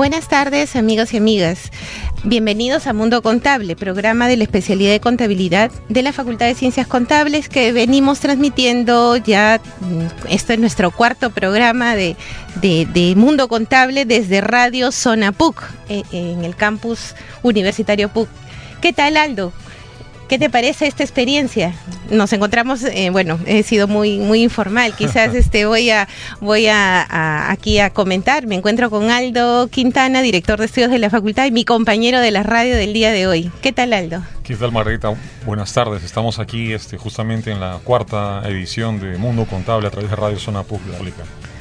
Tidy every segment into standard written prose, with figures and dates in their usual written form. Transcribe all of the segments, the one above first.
Buenas tardes, amigos y amigas. Bienvenidos a Mundo Contable, programa de la especialidad de contabilidad de la Facultad de Ciencias Contables que venimos transmitiendo ya, esto es nuestro cuarto programa de Mundo Contable desde Radio Zona PUC, en el campus universitario PUC. ¿Qué tal, Aldo? ¿Qué te parece esta experiencia? Nos encontramos, he sido muy informal, quizás voy aquí a comentar. Me encuentro con Aldo Quintana, director de estudios de la facultad y mi compañero de la radio del día de hoy. ¿Qué tal, Aldo? ¿Qué tal, Margarita? Buenas tardes. Estamos aquí justamente en la cuarta edición de Mundo Contable a través de Radio Zona Pública.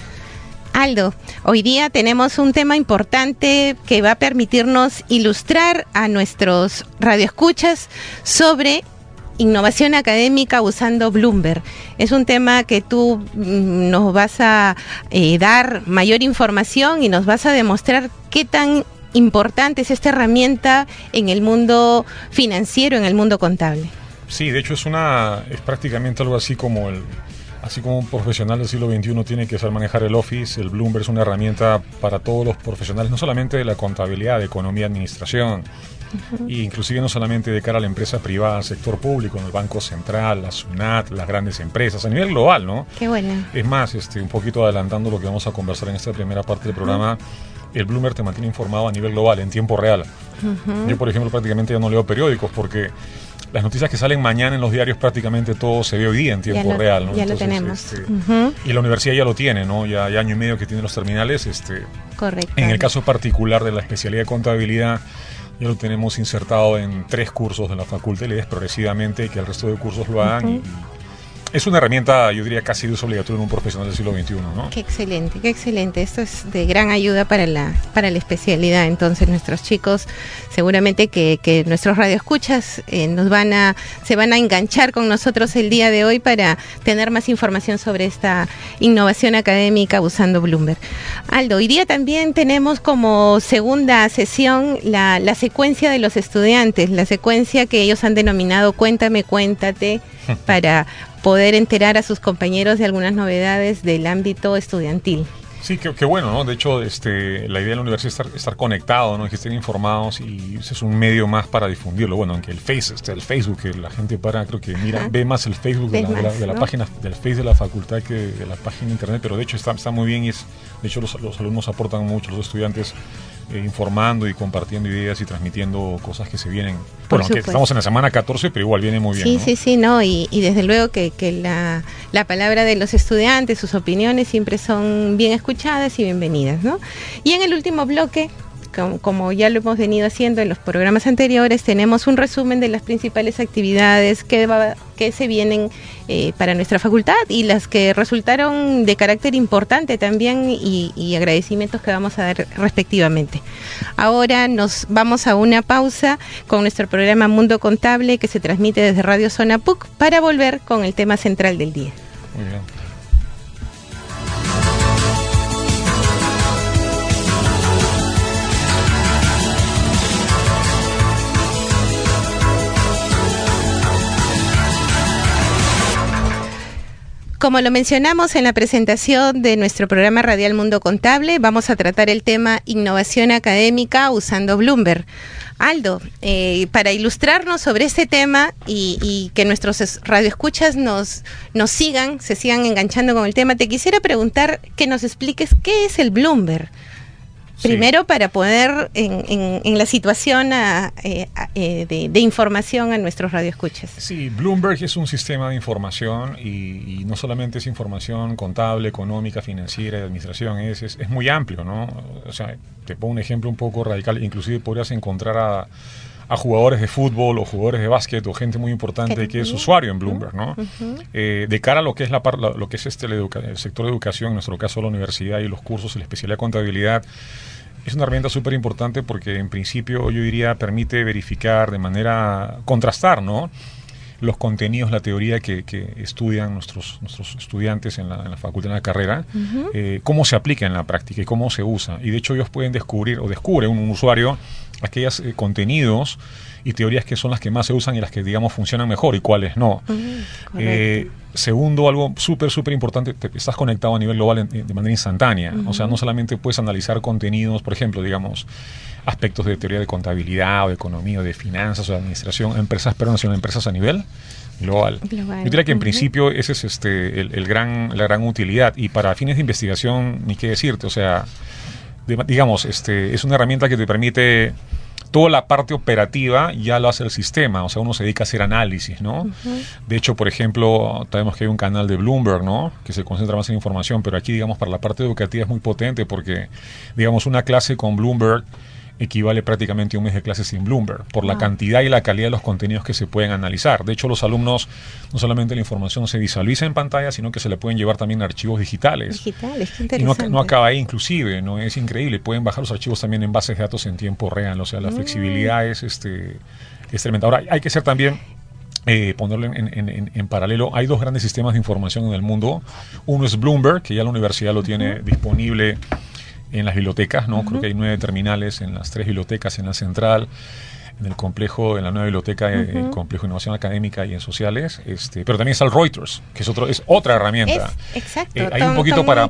Aldo, hoy día tenemos un tema importante que va a permitirnos ilustrar a nuestros radioescuchas sobre innovación académica usando Bloomberg. Es un tema que tú nos vas a dar mayor información y nos vas a demostrar qué tan importante es esta herramienta en el mundo financiero, en el mundo contable. Sí, de hecho es prácticamente algo así como un profesional del siglo XXI tiene que saber manejar el Office. El Bloomberg es una herramienta para todos los profesionales, no solamente de la contabilidad, de economía, administración, e inclusive no solamente de cara a la empresa privada, al sector público, el Banco Central, la SUNAT, las grandes empresas, a nivel global, ¿no? Qué bueno. Es más, un poquito adelantando lo que vamos a conversar en esta primera parte del programa, el Bloomberg te mantiene informado a nivel global, en tiempo real. Yo, por ejemplo, prácticamente ya no leo periódicos porque las noticias que salen mañana en los diarios prácticamente todo se ve hoy día en tiempo real, ¿no? Ya Entonces, lo tenemos. Y la universidad ya lo tiene, ¿no? Ya año y medio que tiene los terminales. Correcto. En el caso particular de la especialidad de contabilidad, ya lo tenemos insertado en 3 cursos de la facultad y la idea es progresivamente que el resto de cursos lo hagan y es una herramienta, yo diría, casi de uso obligatorio en un profesional del siglo XXI, ¿no? Qué excelente. Esto es de gran ayuda para la especialidad. Entonces, nuestros chicos, seguramente que nuestros radioescuchas se van a enganchar con nosotros el día de hoy para tener más información sobre esta innovación académica usando Bloomberg. Aldo, hoy día también tenemos como segunda sesión la secuencia de los estudiantes, la secuencia que ellos han denominado Cuéntame, Cuéntate, para poder enterar a sus compañeros de algunas novedades del ámbito estudiantil. Sí, qué bueno, ¿no? De hecho, la idea de la universidad es estar conectado, ¿no? Que estén informados y ese es un medio más para difundirlo. Bueno, aunque el Facebook, que la gente creo que ve más el Facebook de la página, del Face de la facultad que de la página de internet, pero de hecho está muy bien y de hecho los alumnos aportan mucho, los estudiantes informando y compartiendo ideas y transmitiendo cosas que se vienen. Bueno, aunque estamos en la semana 14, pero igual viene muy bien. Sí, ¿no? Y desde luego que la palabra de los estudiantes, sus opiniones siempre son bien escuchadas y bienvenidas, ¿no? Y en el último bloque, como ya lo hemos venido haciendo en los programas anteriores, tenemos un resumen de las principales actividades que se vienen para nuestra facultad y las que resultaron de carácter importante también y agradecimientos que vamos a dar respectivamente. Ahora nos vamos a una pausa con nuestro programa Mundo Contable que se transmite desde Radio Zona PUC para volver con el tema central del día. Muy bien. Como lo mencionamos en la presentación de nuestro programa radial Mundo Contable, vamos a tratar el tema innovación académica usando Bloomberg. Aldo, para ilustrarnos sobre este tema y que nuestros radioescuchas se sigan enganchando con el tema, te quisiera preguntar que nos expliques qué es el Bloomberg. Primero, para poner en la situación de información a nuestros radioescuchas. Sí, Bloomberg es un sistema de información y no solamente es información contable, económica, financiera, de administración, es muy amplio, ¿no? O sea, te pongo un ejemplo un poco radical, inclusive podrías encontrar a jugadores de fútbol o jugadores de básquet o gente muy importante que es usuario en Bloomberg, ¿no? De cara a lo que es lo que es el sector de educación, en nuestro caso la universidad y los cursos y la especialidad de contabilidad, es una herramienta súper importante porque en principio yo diría permite verificar de manera, contrastar, ¿no? Los contenidos, la teoría que estudian nuestros estudiantes en la facultad, en la carrera, cómo se aplica en la práctica y cómo se usa. Y de hecho ellos pueden descubren un usuario aquellos contenidos y teorías que son las que más se usan y las que, digamos, funcionan mejor y cuáles no. Segundo, algo súper importante, estás conectado a nivel global de manera instantánea. O sea, no solamente puedes analizar contenidos, por ejemplo, digamos, aspectos de teoría de contabilidad o de economía o de finanzas o de administración, empresas peruanas, sino empresas a nivel global. Yo diría que en principio ese es la gran utilidad, y para fines de investigación ni qué decirte, o sea, digamos, es una herramienta que te permite toda la parte operativa, ya lo hace el sistema, o sea, uno se dedica a hacer análisis, ¿no? De hecho, por ejemplo, sabemos que hay un canal de Bloomberg, ¿no?, que se concentra más en información, pero aquí, digamos, para la parte educativa es muy potente porque, digamos, una clase con Bloomberg equivale prácticamente a un mes de clases sin Bloomberg, por la cantidad y la calidad de los contenidos que se pueden analizar. De hecho, los alumnos, no solamente la información se visualiza en pantalla, sino que se le pueden llevar también archivos digitales. Qué interesante. Y no acaba ahí, inclusive, ¿no? Es increíble. Pueden bajar los archivos también en bases de datos en tiempo real. O sea, la flexibilidad es tremenda. Ahora, hay que ser también... ponerlo en paralelo. Hay dos grandes sistemas de información en el mundo. Uno es Bloomberg, que ya la universidad lo tiene disponible en las bibliotecas, ¿no? Creo que hay 9 terminales en las 3 bibliotecas, en la central, en el complejo, en la nueva biblioteca, el complejo de innovación académica y en sociales, pero también está el Reuters, que es otra herramienta. Exacto. Hay un poquito para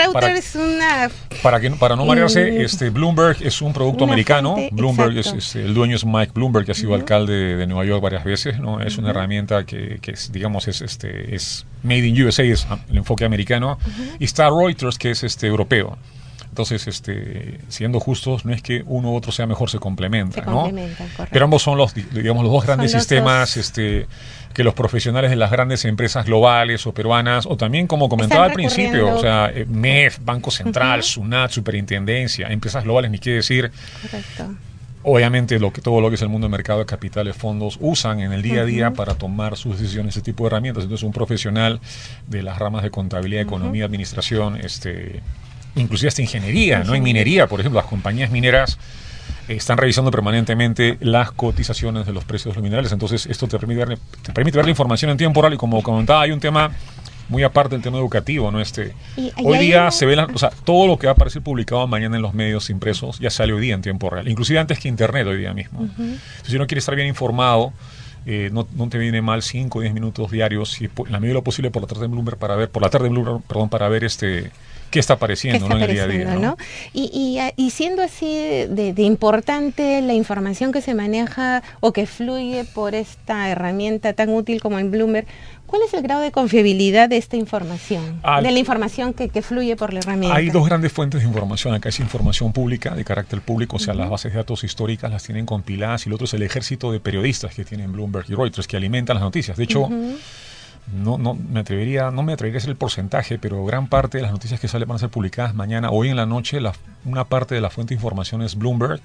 no marearse, Bloomberg es un producto americano. Bloomberg el dueño es Mike Bloomberg, que ha sido alcalde de Nueva York varias veces, ¿no? Es una herramienta que digamos es made in USA, es el enfoque americano, y está Reuters, que es europeo. Entonces, siendo justos, no es que uno u otro sea mejor, se complementan, ¿no? Correcto. Pero ambos son los dos grandes sistemas que los profesionales de las grandes empresas globales o peruanas, o también, como comentaba al principio, o sea, MEF, Banco Central, SUNAT, Superintendencia, empresas globales, ni qué decir. Correcto. Obviamente todo lo que es el mundo del mercado de capitales, fondos, usan en el día a día para tomar sus decisiones ese tipo de herramientas. Entonces, un profesional de las ramas de contabilidad, economía, administración, inclusive hasta ingeniería, ¿no? En minería, por ejemplo, las compañías mineras están revisando permanentemente las cotizaciones de los precios de los minerales. Entonces, esto te permite ver la información en tiempo real, y como comentaba, hay un tema muy aparte del tema educativo, ¿no? Hoy día se ve, todo lo que va a aparecer publicado mañana en los medios impresos ya sale hoy día en tiempo real, inclusive antes que Internet hoy día mismo. Entonces, si uno quiere estar bien informado, no te viene mal 5 o 10 minutos diarios, en la medida de lo posible, por la tarde de Bloomberg para ver qué está apareciendo, ¿no?, en el día a día, ¿no? Y siendo así de importante la información que se maneja o que fluye por esta herramienta tan útil como el Bloomberg, ¿cuál es el grado de confiabilidad de esta información? De la información que fluye por la herramienta. Hay dos grandes fuentes de información. Acá es información pública, de carácter público, o sea, las bases de datos históricas las tienen compiladas, y el otro es el ejército de periodistas que tienen Bloomberg y Reuters, que alimentan las noticias. De hecho, no me atrevería a hacer el porcentaje, pero gran parte de las noticias que salen van a ser publicadas mañana, hoy en la noche. Una parte de la fuente de información es Bloomberg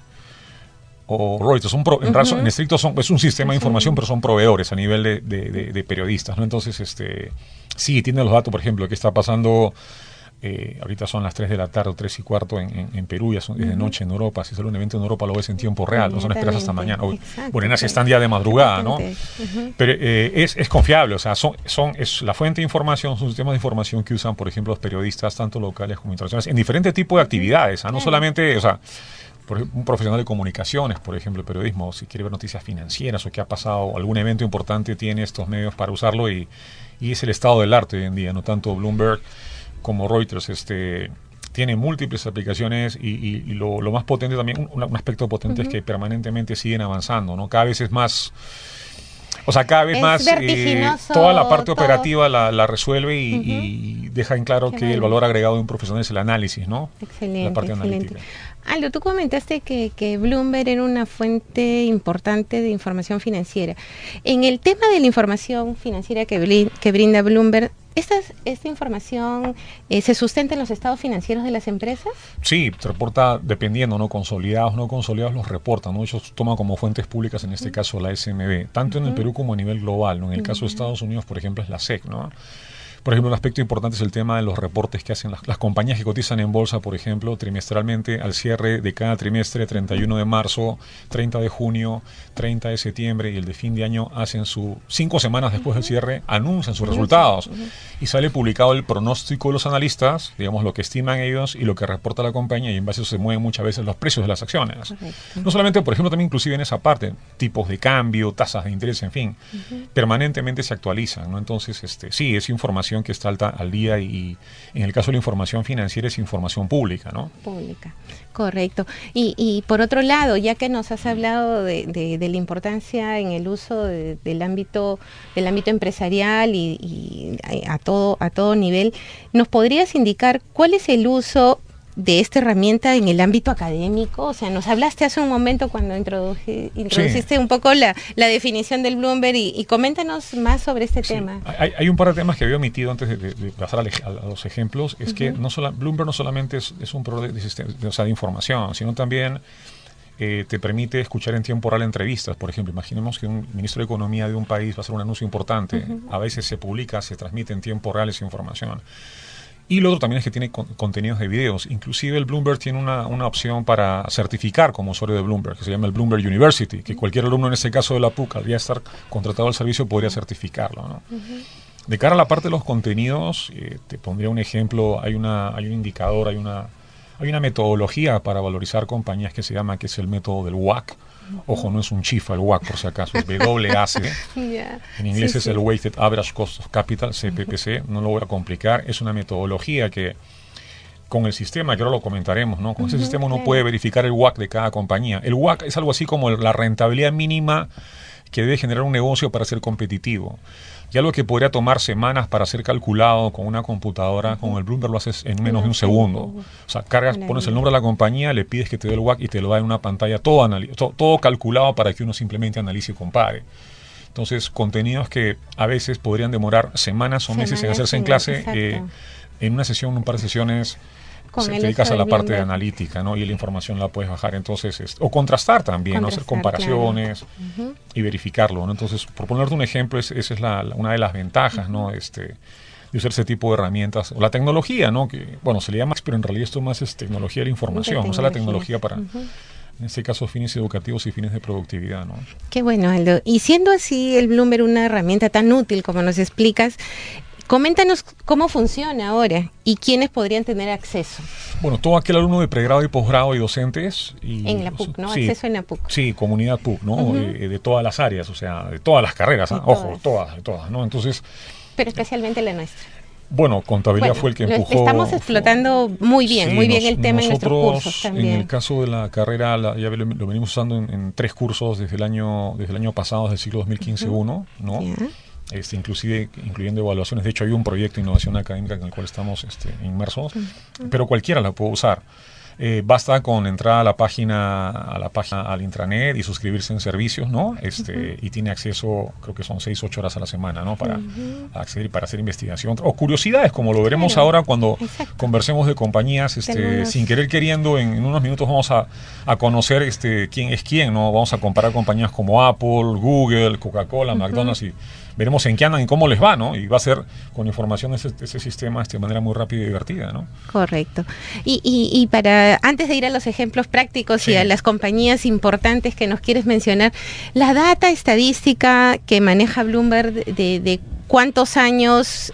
o Reuters. En estricto es un sistema de información, pero son proveedores a nivel de periodistas, ¿no? Entonces, sí, tienen los datos, por ejemplo, qué está pasando. Ahorita son las 3 de la tarde o 3 y cuarto en Perú, ya es de noche en Europa. Si sale un evento en Europa, lo ves en tiempo real, no son esperas hasta mañana. Bueno, en Asia están ya de madrugada, ¿no? Pero es confiable, o sea, es la fuente de información, son sistemas de información que usan, por ejemplo, los periodistas, tanto locales como internacionales, en diferentes tipos de actividades, no solamente, o sea, por ejemplo, un profesional de comunicaciones, por ejemplo, el periodismo, si quiere ver noticias financieras o qué ha pasado, algún evento importante, tiene estos medios para usarlo, y es el estado del arte hoy en día, no tanto Bloomberg como Reuters, tiene múltiples aplicaciones, y lo más potente también, un aspecto potente es que permanentemente siguen avanzando, ¿no? Cada vez es más, o sea, cada vez más toda la parte operativa la resuelve, y deja en claro que el valor agregado de un profesional es el análisis, ¿no? Excelente, la parte analítica. Aldo, tú comentaste que Bloomberg era una fuente importante de información financiera. En el tema de la información financiera que brinda Bloomberg, ¿esta información se sustenta en los estados financieros de las empresas? Sí, se reporta dependiendo, ¿no? Consolidados, no consolidados, los reportan, ¿no? Ellos toman como fuentes públicas, en este caso la SMB, tanto en el Perú como a nivel global, ¿no? En el caso de Estados Unidos, por ejemplo, es la SEC, ¿no? Por ejemplo, un aspecto importante es el tema de los reportes que hacen las compañías que cotizan en bolsa, por ejemplo, trimestralmente al cierre de cada trimestre, 31 de marzo, 30 de junio, 30 de septiembre y el de fin de año, hacen 5 semanas después del cierre, anuncian sus resultados. Y sale publicado el pronóstico de los analistas, digamos, lo que estiman ellos y lo que reporta la compañía, y en base a eso se mueven muchas veces los precios de las acciones. Correcto. No solamente, por ejemplo, también inclusive en esa parte, tipos de cambio, tasas de interés, en fin, permanentemente se actualizan, ¿no? Entonces, sí, es información que está al día y en el caso de la información financiera es información pública, ¿no? Pública, correcto. Y por otro lado, ya que nos has hablado de la importancia en el uso del ámbito empresarial y a todo nivel, ¿nos podrías indicar cuál es el uso de esta herramienta en el ámbito académico? O sea, nos hablaste hace un momento cuando introduciste un poco la definición del Bloomberg y coméntanos más sobre este tema. Hay un par de temas que había omitido antes de pasar a los ejemplos. Es que Bloomberg no solamente es un proveedor de información, sino también te permite escuchar en tiempo real entrevistas. Por ejemplo, imaginemos que un ministro de Economía de un país va a hacer un anuncio importante. A veces se publica, se transmite en tiempo real esa información. Y lo otro también es que tiene contenidos de videos. Inclusive el Bloomberg tiene una opción para certificar como usuario de Bloomberg, que se llama el Bloomberg University, que cualquier alumno, en este caso de la PUC, al ya estar contratado al servicio, podría certificarlo, ¿no? De cara a la parte de los contenidos, te pondría un ejemplo. Hay un indicador, hay una metodología para valorizar compañías que se llama, que es el método del WAC. Ojo, no es un chifa el WAC, por si acaso, es WAC. En inglés es el Weighted Average Cost of Capital, CPPC, no lo voy a complicar. Es una metodología que, con el sistema, que ahora lo comentaremos, ¿no? Con ese sistema uno puede verificar el WAC de cada compañía. El WAC es algo así como la rentabilidad mínima que debe generar un negocio para ser competitivo. Y algo que podría tomar semanas para ser calculado con una computadora, con el Bloomberg lo haces en menos de un segundo. O sea, pones el nombre de la compañía, le pides que te dé el WAC y te lo da en una pantalla todo calculado para que uno simplemente analice y compare. Entonces, contenidos que a veces podrían demorar semanas o meses en hacerse en clase, en una sesión, un par de sesiones, te dedicas a la parte de analítica, ¿no? Y la información la puedes bajar, entonces, o contrastar también, ¿no? Hacer comparaciones y verificarlo, ¿no? Entonces, por ponerte un ejemplo, esa es una de las ventajas, ¿no? De usar ese tipo de herramientas, o la tecnología, ¿no? Que, bueno, se le llama, pero en realidad esto más es tecnología de la información, usar la tecnología para, en este caso, fines educativos y fines de productividad, ¿no? Qué bueno, Aldo. Y siendo así el Bloomberg una herramienta tan útil como nos explicas, coméntanos cómo funciona ahora y quiénes podrían tener acceso. Bueno, todo aquel alumno de pregrado y posgrado y docentes. En la PUC, ¿no? Sí, acceso en la PUC. Sí, comunidad PUC, ¿no? De todas las áreas, o sea, de todas las carreras, ojo, todas, ¿no? Entonces. Pero especialmente la nuestra. Bueno, contabilidad fue el que empujó. Estamos explotando muy bien el tema en nuestros cursos también. En el caso de la carrera, ya lo venimos usando en 3 cursos desde el año pasado, desde el ciclo 2015-1, ¿no? Yeah. Inclusive incluyendo evaluaciones. De hecho, hay un proyecto de innovación académica en el cual estamos inmersos, pero cualquiera la puede usar. Basta con entrar a la página, al intranet y suscribirse en servicios, ¿no? Y tiene acceso, creo que son 6-8 horas a la semana, ¿no? Para acceder y para hacer investigación. O curiosidades, como lo veremos ahora cuando conversemos de compañías, sin querer queriendo, en unos minutos vamos a conocer quién es quién, ¿no? Vamos a comparar compañías como Apple, Google, Coca-Cola, McDonald's, y veremos en qué andan y cómo les va, ¿no? Y va a ser con información de ese sistema de manera muy rápida y divertida, ¿no? Correcto. Y para, antes de ir a los ejemplos prácticos y a las compañías importantes que nos quieres mencionar, la data estadística que maneja Bloomberg de cuántos años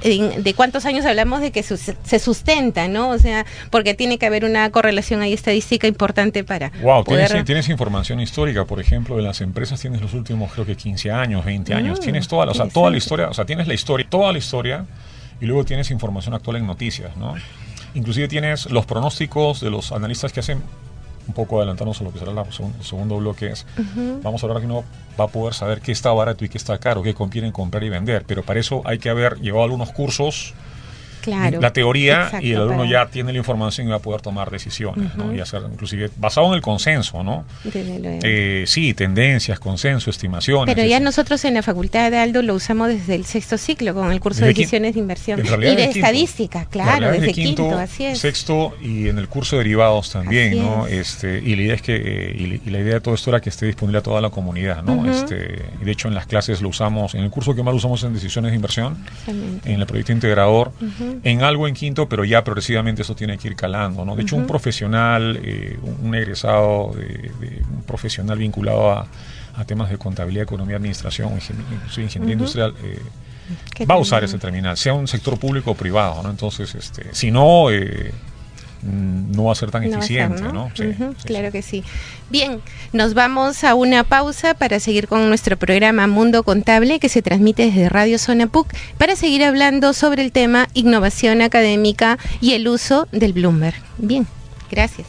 hablamos de que se sustenta, ¿no? O sea, porque tiene que haber una correlación ahí estadística importante para poder... Tienes información histórica, por ejemplo, de las empresas, tienes los últimos, creo que 15 años, 20 años, tienes toda la historia, o sea, tienes toda la historia, y luego tienes información actual en noticias, ¿no? Inclusive tienes los pronósticos de los analistas que hacen, un poco adelantarnos a lo que será el segundo bloque, vamos a hablar que uno va a poder saber qué está barato y qué está caro, qué conviene comprar y vender, pero para eso hay que haber llevado algunos cursos Claro, la teoría, exacto, y el alumno ya tiene la información y va a poder tomar decisiones, ¿no? Y hacer, inclusive, basado en el consenso, ¿no? Sí, tendencias, consenso, estimaciones. Pero ya nosotros en la facultad de Aldo lo usamos desde el sexto ciclo, con el curso de decisiones de inversión. Y de estadística, claro, desde quinto, así es. Sexto, y en el curso de derivados también, así ¿no? Y la idea es que, y la idea de todo esto era que esté disponible a toda la comunidad, ¿no? Y de hecho en las clases lo usamos, en el curso que más lo usamos en decisiones de inversión, en el proyecto integrador, en algo en quinto, pero ya progresivamente eso tiene que ir calando, ¿no? De hecho, un profesional, un egresado, un profesional vinculado a temas de contabilidad, economía, administración, ingeniería industrial, va a usar ese terminal, sea un sector público o privado, ¿no? Entonces, si no, no va a ser tan eficiente, ¿no? Sí, claro que sí. Bien, nos vamos a una pausa para seguir con nuestro programa Mundo Contable, que se transmite desde Radio Zona PUC, para seguir hablando sobre el tema innovación académica y el uso del Bloomberg. Bien, gracias.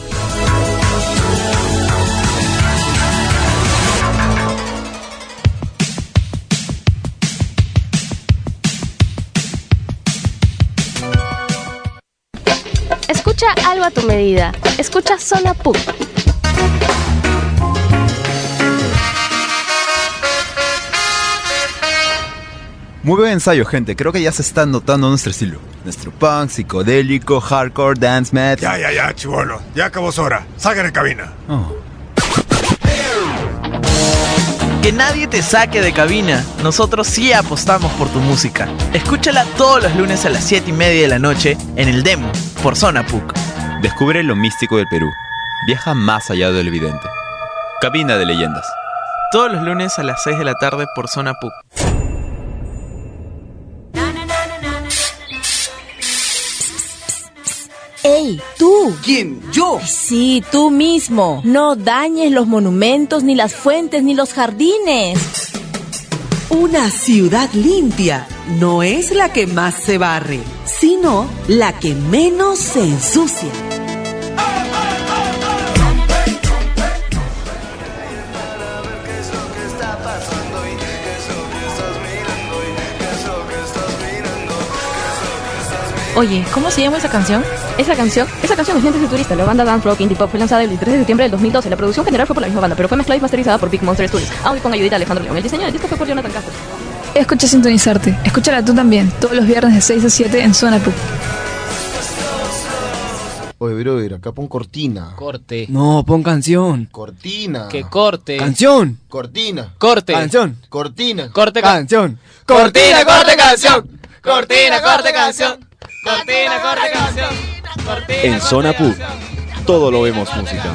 Escucha algo a tu medida. Escucha Zona PUC. Muy buen ensayo, gente. Creo que ya se está notando nuestro estilo. Nuestro punk, psicodélico, hardcore, dance metal. Ya, chibolo. Ya acabó su hora. Salgan en cabina. Que nadie te saque de cabina. Nosotros sí apostamos por tu música. Escúchala todos los lunes a las 7:30 de la noche en el Demo, por Zona PUC. Descubre lo místico del Perú. Viaja más allá de lo evidente. Cabina de leyendas. Todos los lunes a las 6 de la tarde por Zona PUC. ¡Ey, tú! ¿Quién? ¿Yo? Sí, tú mismo. No dañes los monumentos, ni las fuentes, ni los jardines. Una ciudad limpia no es la que más se barre, sino la que menos se ensucia. Oye, ¿cómo se llama esa canción? Esa canción es Lentes de Turista. La banda Dance Rock Indie Pop fue lanzada el 3 de septiembre del 2012. La producción general fue por la misma banda, pero fue mezclada y masterizada por Big Monster Studios. Audio con ayuda de Alejandro León. El diseño del disco fue por Jonathan Castro. Escucha Sintonizarte. Escúchala tú también, todos los viernes de 6 a 7 en Zona PUC. Oye, brother, acá pon cortina. Corte. No, pon canción. Cortina. Que corte. Canción. Cortina. Corte. Canción. Cortina. Corte. Canción. Cortina, corte, canción. Cortina, corte, canción. Cortina, corte, canción. Cortina, en Zona PUC, todo lo vemos música.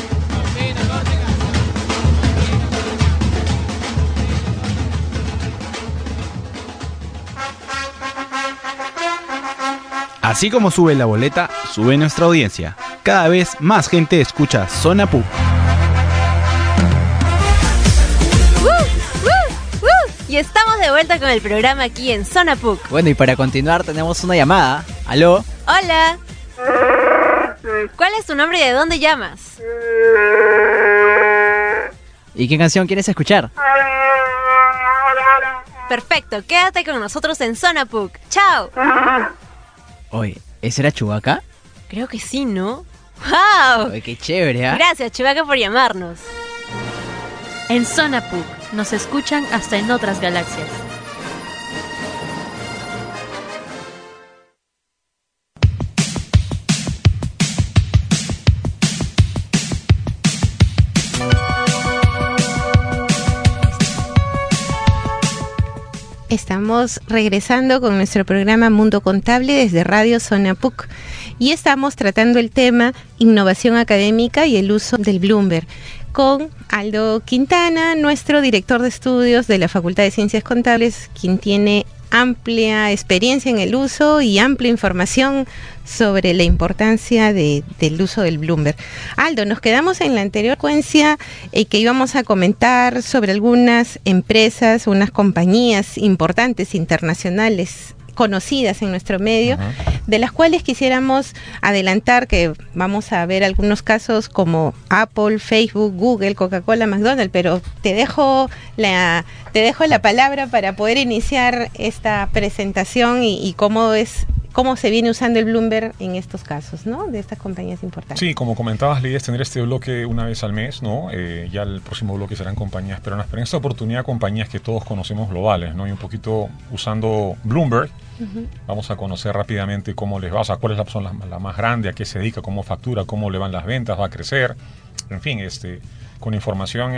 Así como sube la boleta, sube nuestra audiencia. Cada vez más gente escucha Zona PUC. Y estamos de vuelta con el programa aquí en Zona PUC. Bueno, y para continuar tenemos una llamada. ¿Aló? Hola. ¿Cuál es tu nombre y de dónde llamas? ¿Y qué canción quieres escuchar? Perfecto, quédate con nosotros en Zona PUC. ¡Chao! Oye, ¿ese era Chewbacca? Creo que sí, ¿no? ¡Wow! Oye, qué chévere, ¿eh? Gracias, Chewbacca, por llamarnos. En Zona PUC nos escuchan hasta en otras galaxias. Estamos regresando con nuestro programa Mundo Contable desde Radio Zona PUC y estamos tratando el tema innovación académica y el uso del Bloomberg con Aldo Quintana, nuestro director de estudios de la Facultad de Ciencias Contables, quien tiene amplia experiencia en el uso y amplia información sobre la importancia del uso del Bloomberg. Aldo, nos quedamos en la anterior secuencia que íbamos a comentar sobre algunas empresas, unas compañías importantes internacionales conocidas en nuestro medio, de las cuales quisiéramos adelantar que vamos a ver algunos casos como Apple, Facebook, Google, Coca-Cola, McDonald's, pero te dejo la palabra para poder iniciar esta presentación y cómo es cómo se viene usando el Bloomberg en estos casos, ¿no? De estas compañías importantes. Sí, como comentabas, la idea es tener este bloque una vez al mes, ¿no? Ya el próximo bloque serán compañías peruanas, pero en esta oportunidad compañías que todos conocemos globales, ¿no? Y un poquito usando Bloomberg, vamos a conocer rápidamente cómo les va, o sea, cuáles son la más grande, a qué se dedica, cómo factura, cómo le van las ventas, va a crecer, en fin, con información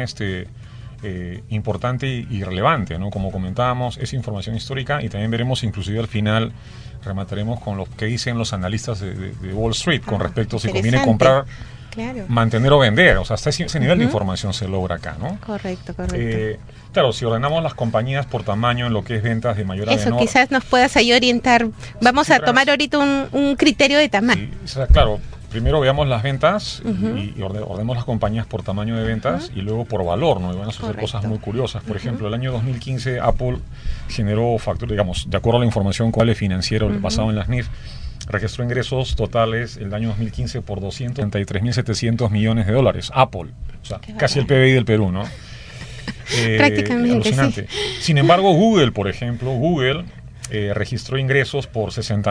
importante y relevante, ¿no? Como comentábamos, es información histórica y también veremos, inclusive al final, remataremos con lo que dicen los analistas de Wall Street con respecto a si conviene comprar, mantener o vender. O sea, hasta ese nivel de información se logra acá, ¿no? Correcto. Claro, si ordenamos las compañías por tamaño en lo que es ventas de mayor a menor. Eso, quizás nos puedas ahí orientar. Vamos a tomar ahorita un criterio de tamaño. Sí, o sea, claro, primero veamos las ventas y ordenemos las compañías por tamaño de ventas y luego por valor, ¿no? Y van a suceder cosas muy curiosas. Por ejemplo, el año 2015 Apple generó factura, digamos, de acuerdo a la información cuál financiero basado en las NIF, registró ingresos totales el año 2015 por 233.700 millones de dólares. Apple, o sea, casi el PBI del Perú, ¿no? Prácticamente, alucinante. Sí. Sin embargo, Google, por ejemplo, registró ingresos por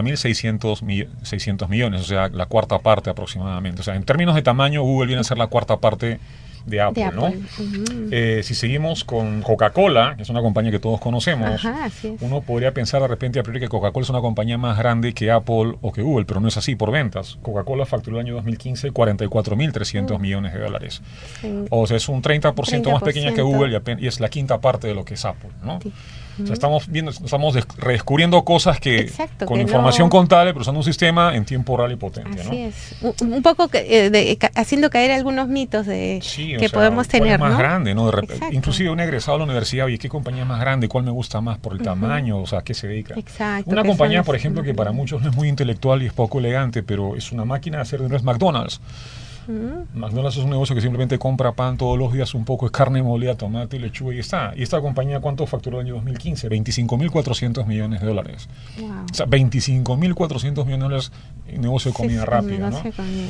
60.600 millones, o sea, la cuarta parte aproximadamente. O sea, en términos de tamaño, Google viene a ser la cuarta parte de Apple, ¿no? Si seguimos con Coca-Cola, que es una compañía que todos conocemos, uno podría pensar de repente a priori que Coca-Cola es una compañía más grande que Apple o que Google, pero no es así por ventas. Coca-Cola facturó el año 2015 44.300 millones de dólares. O sea, es un 30% más pequeña que Google y es la quinta parte de lo que es Apple, ¿no? O sea, estamos redescubriendo cosas que con información contable, pero usando un sistema en tiempo real y potente. Así es. Un poco haciendo caer algunos mitos que podemos tener, ¿no? Más grande, ¿no? Inclusive un egresado de la universidad, oye, ¿qué compañía es más grande? ¿Cuál me gusta más por el tamaño? O sea, ¿a qué se dedica? Una compañía, por ejemplo, que para muchos no es muy intelectual y es poco elegante, pero es una máquina de hacer dinero, es McDonald's. McDonald's es un negocio que simplemente compra pan todos los días, un poco de carne molida, tomate, lechuga y está. ¿Y esta compañía cuánto facturó el año 2015? 25.400 millones de dólares. Wow. O sea, 25.400 millones de dólares en negocio de comida rápida, ¿no?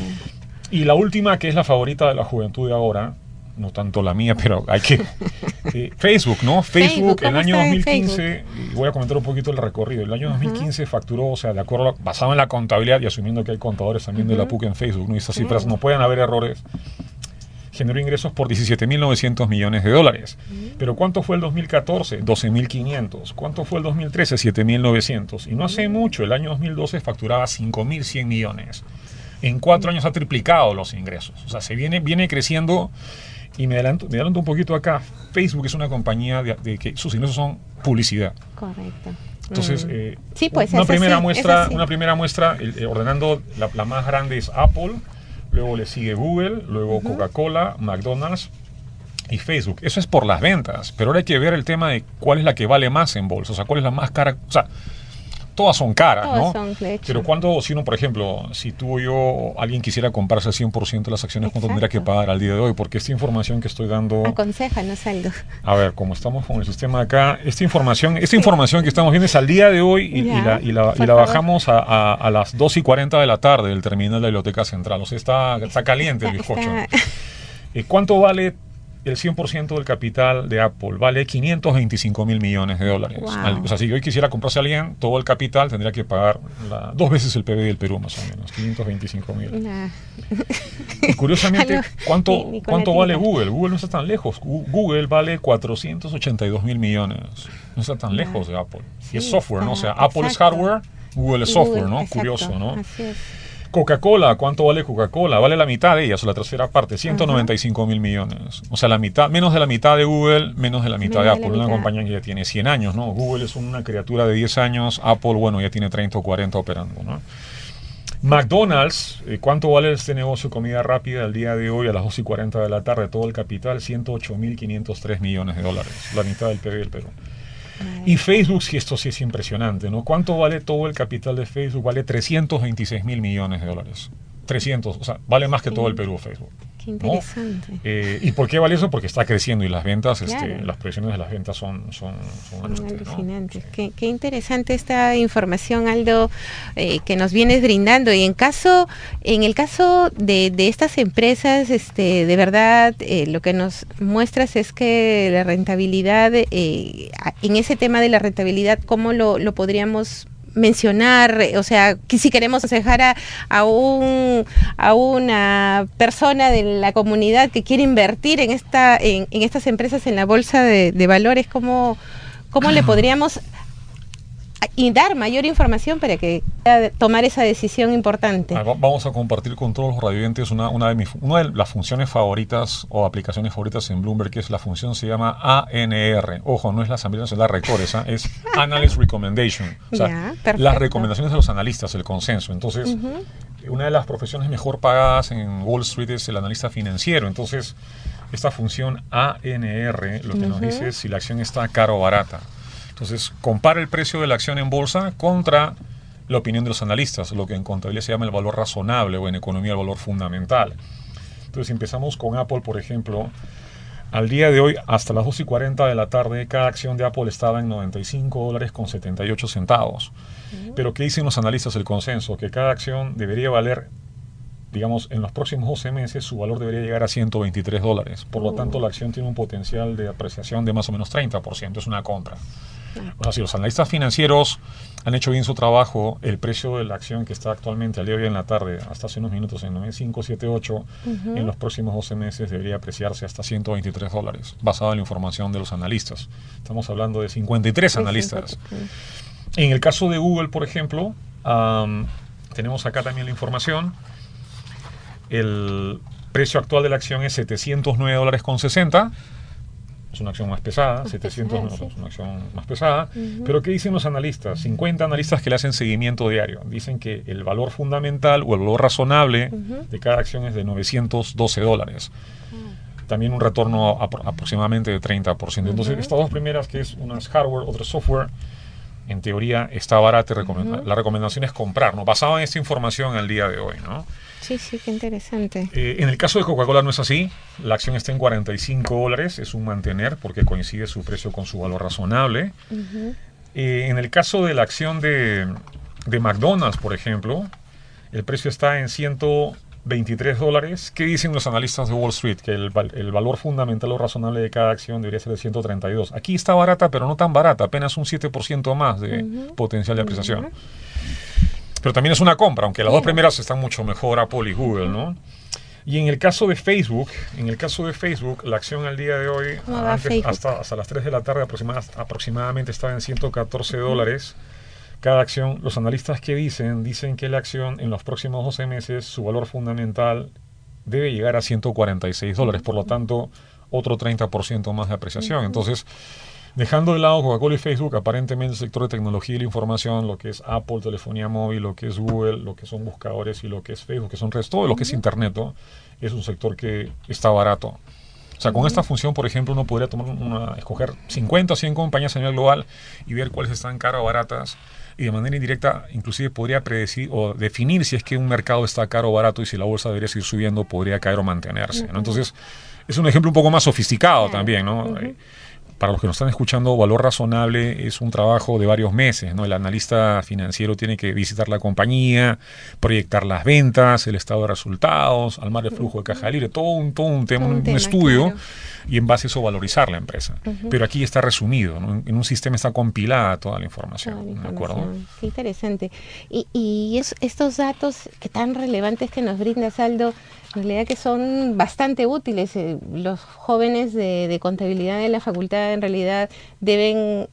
Y la última, que es la favorita de la juventud de ahora, no tanto la mía, pero hay que... Facebook, ¿no? Facebook, el año 2015, voy a comentar un poquito el recorrido. El año 2015 facturó, o sea, de acuerdo, basado en la contabilidad y asumiendo que hay contadores también de la PUC en Facebook, ¿no? Y estas cifras no pueden haber errores. Generó ingresos por 17.900 millones de dólares. Pero ¿cuánto fue el 2014? 12.500. ¿Cuánto fue el 2013? 7.900. Y no hace mucho, el año 2012 facturaba 5.100 millones. En 4 años ha triplicado los ingresos. O sea, se viene creciendo. Y me adelanto un poquito acá. Facebook es una compañía de que sus ingresos son publicidad. Correcto. Entonces, pues una primera muestra, ordenando la más grande es Apple, luego le sigue Google, luego Coca-Cola, McDonald's y Facebook. Eso es por las ventas, pero ahora hay que ver el tema de cuál es la que vale más en bolsa, o sea, cuál es la más cara, o sea, todas son caras, ¿no? Pero si uno, por ejemplo, si tú o yo, alguien quisiera comprarse el 100% de las acciones, ¿cuánto tendría que pagar al día de hoy? Porque esta información que estoy dando... Aconséjanos, Aldo. A ver, como estamos con el sistema acá, esta información que estamos viendo es al día de hoy y la bajamos a las 2:40 de la tarde del terminal de la Biblioteca Central. O sea, está caliente el bizcocho. ¿Cuánto vale el 100% del capital de Apple? Vale 525.000 millones de dólares. Wow. O sea, si hoy quisiera comprarse a alguien, todo el capital tendría que pagar 2 veces el PBI del Perú, más o menos, 525.000. Y curiosamente, ¿cuánto vale Google? Google no está tan lejos. Google vale 482.000 millones. No está tan lejos de Apple. Y es software, ¿no? O sea, Apple es hardware, Google es software, ¿no? Curioso, ¿no? Así es. Coca-Cola, ¿cuánto vale Coca-Cola? Vale la mitad de ellas, o la tercera parte, 195.000 millones. O sea, la mitad, menos de la mitad de Google, menos de la mitad de Apple. Una compañía que ya tiene 100 años, ¿no? Google es una criatura de 10 años, Apple, bueno, ya tiene 30 o 40 operando, ¿no? McDonald's, ¿cuánto vale este negocio de comida rápida al día de hoy a las 2:40 de la tarde? Todo el capital, 108.503 millones de dólares, la mitad del PBI del Perú. Y Facebook, esto sí es impresionante, ¿no? ¿Cuánto vale todo el capital de Facebook? Vale 326.000 millones de dólares. 300, o sea, vale más que todo el Perú Facebook. Qué interesante. ¿No? ¿Y por qué vale eso? Porque está creciendo y las ventas, las proyecciones de las ventas son alucinantes. ¿No? Qué interesante esta información, Aldo, que nos vienes brindando. Y en el caso de estas empresas, de verdad, lo que nos muestras es que la rentabilidad, en ese tema de la rentabilidad, ¿cómo lo podríamos mencionar, o sea, que si queremos aconsejar a una persona de la comunidad que quiere invertir en estas empresas en la bolsa de valores, ¿cómo le podríamos y dar mayor información para que pueda tomar esa decisión importante? Vamos a compartir con todos los radioyentes una de las funciones favoritas o aplicaciones favoritas en Bloomberg, que es la función, se llama ANR. Ojo, no es la Asamblea Nacional de Rectores, es Analyst Recommendation. O sea, las recomendaciones de los analistas, el consenso. Entonces, una de las profesiones mejor pagadas en Wall Street es el analista financiero. Entonces, esta función ANR lo que nos dice es si la acción está cara o barata. Entonces, compara el precio de la acción en bolsa contra la opinión de los analistas, lo que en contabilidad se llama el valor razonable o en economía el valor fundamental. Entonces, si empezamos con Apple, por ejemplo, al día de hoy, hasta las 2:40 de la tarde, cada acción de Apple estaba en $95.78. Pero ¿qué dicen los analistas? El consenso, que cada acción debería valer, digamos, en los próximos 12 meses, su valor debería llegar a $123. Por lo tanto, la acción tiene un potencial de apreciación de más o menos 30%. Es una compra. O sea, si los analistas financieros han hecho bien su trabajo, el precio de la acción que está actualmente al día de hoy en la tarde, hasta hace unos minutos, en 95.78, en los próximos 12 meses debería apreciarse hasta $123, basado en la información de los analistas. Estamos hablando de 53 analistas. En el caso de Google, por ejemplo, tenemos acá también la información. El precio actual de la acción es $709.60. Es una acción más pesada, 700 es una acción más pesada. Pero ¿qué dicen los analistas? 50 analistas que le hacen seguimiento diario. Dicen que el valor fundamental o el valor razonable de cada acción es de $912. También un retorno aproximadamente de 30%. Entonces, estas dos primeras, que es una es hardware, otra es software, en teoría está barata. La recomendación es comprar, ¿no? Basado en esta información al día de hoy, ¿no? Sí, qué interesante. En el caso de Coca-Cola no es así. La acción está en $45, es un mantener porque coincide su precio con su valor razonable. En el caso de la acción de McDonald's, por ejemplo, el precio está en $123. ¿Qué dicen los analistas de Wall Street? Que el valor fundamental o razonable de cada acción debería ser de $132. Aquí está barata, pero no tan barata, apenas un 7% más de potencial de apreciación. Pero también es una compra, aunque las dos primeras están mucho mejor, Apple y Google, ¿no? Y en el caso de Facebook, la acción al día de hoy, hasta las 3 de la tarde aproximadamente estaba en $114. Cada acción, los analistas que dicen que la acción en los próximos 12 meses, su valor fundamental debe llegar a $146. Por lo tanto, otro 30% más de apreciación. Entonces, dejando de lado Coca-Cola y Facebook, aparentemente el sector de tecnología y la información, lo que es Apple, telefonía móvil, lo que es Google, lo que son buscadores y lo que es Facebook, que son todo lo que es Internet, ¿no? Es un sector que está barato. O sea, con esta función, por ejemplo, uno podría escoger 50 o 100 compañías a nivel global y ver cuáles están caras o baratas, y de manera indirecta inclusive podría predecir o definir si es que un mercado está caro o barato y si la bolsa debería seguir subiendo, podría caer o mantenerse, ¿no? Entonces, es un ejemplo un poco más sofisticado también, ¿no? Para los que nos están escuchando, valor razonable es un trabajo de varios meses, ¿no? El analista financiero tiene que visitar la compañía, proyectar las ventas, el estado de resultados, armar el flujo de caja libre, todo un tema, un estudio, claro. Y en base a eso valorizar la empresa. Pero aquí está resumido, ¿no? En un sistema está compilada toda la información. ¿De acuerdo? Qué interesante. Y estos datos que tan relevantes que nos brinda Aldo, en realidad que son bastante útiles. Los jóvenes de contabilidad de la facultad en realidad deben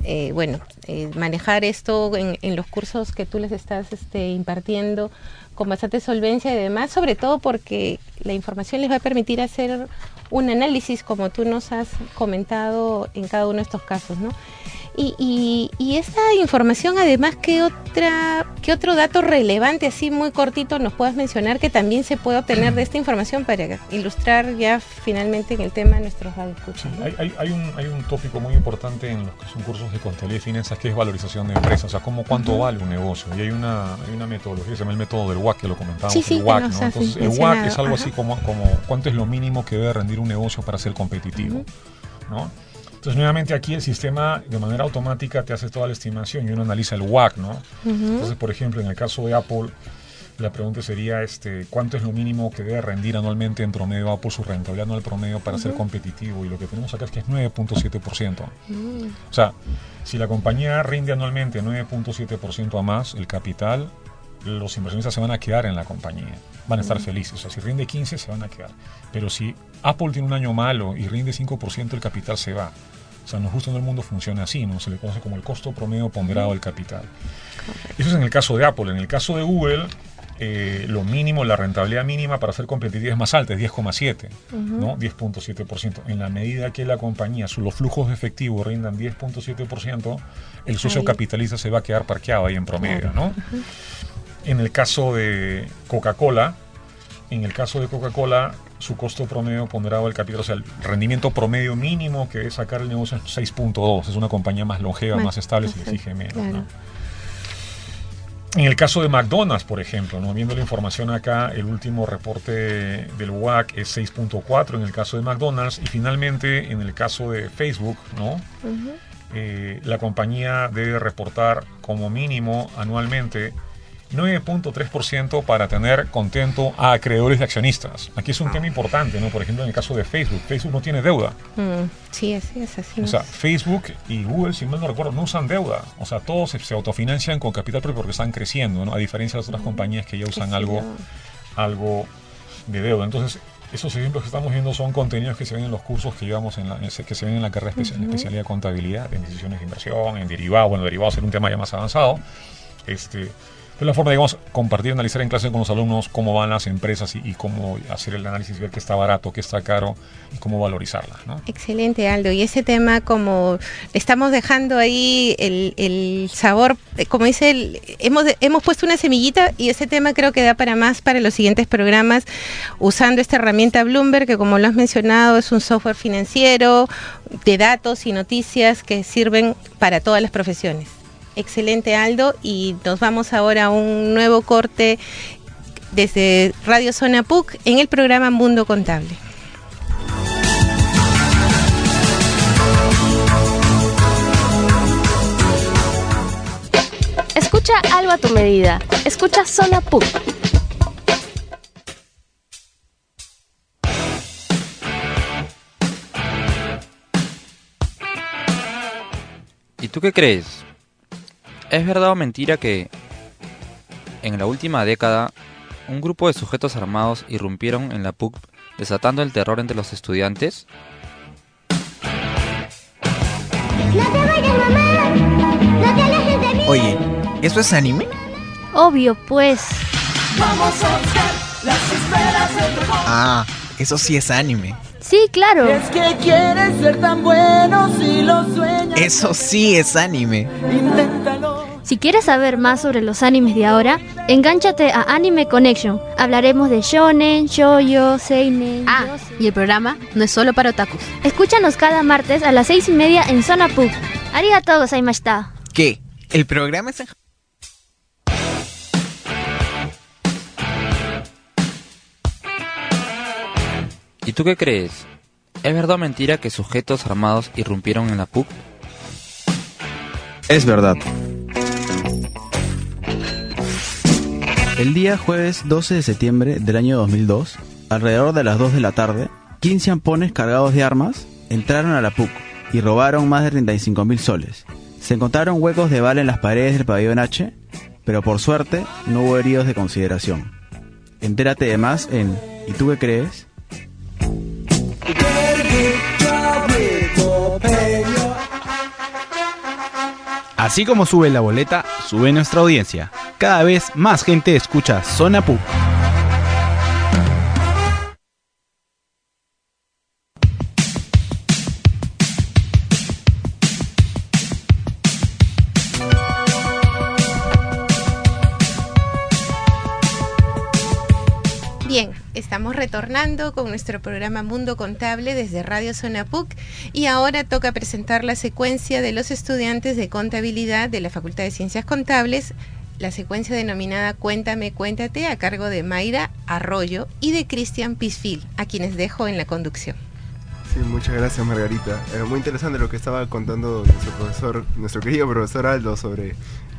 manejar esto en los cursos que tú les estás impartiendo con bastante solvencia y demás, sobre todo porque la información les va a permitir hacer un análisis, como tú nos has comentado en cada uno de estos casos, ¿no? Y esta información, además, ¿qué otro dato relevante, así muy cortito, nos puedas mencionar que también se puede obtener de esta información para ilustrar ya finalmente en el tema de nuestros radioescuchas, ¿no? Hay un tópico muy importante en los que son cursos de contabilidad y finanzas, que es valorización de empresas, o sea, cuánto vale un negocio. Y hay una metodología que se llama el método del WACC, que lo comentábamos, el WACC, ¿no? Entonces, el WACC es algo así como cuánto es lo mínimo que debe rendir un negocio para ser competitivo, ¿no? Entonces, nuevamente aquí el sistema de manera automática te hace toda la estimación y uno analiza el WACC, ¿no? Entonces, por ejemplo, en el caso de Apple, La pregunta sería, ¿cuánto es lo mínimo que debe rendir anualmente en promedio por su rentabilidad anual promedio para ser competitivo? Y lo que tenemos acá es que es 9.7%. O sea, si la compañía rinde anualmente 9.7% a más, el capital, los inversionistas se van a quedar en la compañía. Van a estar felices. O sea, si rinde 15, se van a quedar. Pero si Apple tiene un año malo y rinde 5%, el capital se va. O sea, nos gusta en el mundo funciona así, ¿no? Se le conoce como el costo promedio ponderado del capital. Eso es en el caso de Apple. En el caso de Google, lo mínimo, la rentabilidad mínima para ser competitiva es más alta, es 10,7, ¿no? 10.7%. En la medida que la compañía, los flujos de efectivo rindan 10.7%, el socio capitalista se va a quedar parqueado ahí en promedio, ¿no? En el caso de Coca-Cola, su costo promedio ponderado del capital, o sea, el rendimiento promedio mínimo que debe sacar el negocio es 6.2. Es una compañía más longeva, más estable, se le exige menos, ¿no? En el caso de McDonald's, por ejemplo, ¿no? Viendo la información acá, el último reporte del WACC es 6.4 en el caso de McDonald's. Y finalmente, en el caso de Facebook, ¿no? La compañía debe reportar como mínimo anualmente 9.3% para tener contento a acreedores y accionistas. Aquí es un tema importante, ¿no? Por ejemplo, en el caso de Facebook no tiene deuda. Sí, es así. O sea, Facebook y Google, si mal no recuerdo, no usan deuda. O sea, todos se autofinancian con capital propio porque están creciendo, ¿no? A diferencia de las otras compañías que ya usan algo de deuda. Entonces, esos ejemplos que estamos viendo son contenidos que se ven en los cursos que llevamos que se ven en la carrera en la especialidad de contabilidad, en decisiones de inversión, en derivados. Bueno, derivados es un tema ya más avanzado. Es la forma de, digamos, compartir, analizar en clase con los alumnos cómo van las empresas y cómo hacer el análisis, ver qué está barato, qué está caro y cómo valorizarla, ¿no? Excelente, Aldo. Y ese tema, como estamos dejando ahí el sabor, como dice, hemos puesto una semillita y ese tema creo que da para más para los siguientes programas, usando esta herramienta Bloomberg, que como lo has mencionado, es un software financiero de datos y noticias que sirven para todas las profesiones. Excelente, Aldo, y nos vamos ahora a un nuevo corte desde Radio Zona PUC en el programa Mundo Contable. Escucha algo a tu medida. Escucha Zona PUC. ¿Y tú qué crees? ¿Es verdad o mentira que en la última década un grupo de sujetos armados irrumpieron en la PUC desatando el terror entre los estudiantes? ¡No te vayas, mamá! ¡No te alejes de mí! Oye, ¿eso es anime? Obvio, pues. Vamos a buscar las esferas del dragón. Ah, eso sí es anime. Sí, claro. Es que quieres ser tan bueno si lo sueñas. Eso sí es anime. Inténtalo. Si quieres saber más sobre los animes de ahora, engánchate a Anime Connection. Hablaremos de shonen, shoujo, seinen... y el programa no es solo para otakus. Escúchanos cada martes a las 6:30 en Zona PUC. Arigatou gozaimashita. ¿Qué? ¿El programa es en... ¿Y tú qué crees? ¿Es verdad o mentira que sujetos armados irrumpieron en la PUC? Es verdad. El día jueves 12 de septiembre del año 2002, alrededor de las 2 de la tarde, 15 ampones cargados de armas entraron a la PUC y robaron más de 35.000 soles. Se encontraron huecos de bala en las paredes del pabellón H, pero por suerte no hubo heridos de consideración. Entérate de más en ¿Y tú qué crees? Así como sube la boleta, sube nuestra audiencia. Cada vez más gente escucha Zona PUC. Bien, estamos retornando con nuestro programa Mundo Contable desde Radio Zona PUC y ahora toca presentar la secuencia de los estudiantes de contabilidad de la Facultad de Ciencias Contables, la secuencia denominada Cuéntame, Cuéntate, a cargo de Mayra Arroyo y de Cristian Pisfil, a quienes dejo en la conducción. Sí, muchas gracias, Margarita. Muy interesante lo que estaba contando nuestro querido profesor Aldo sobre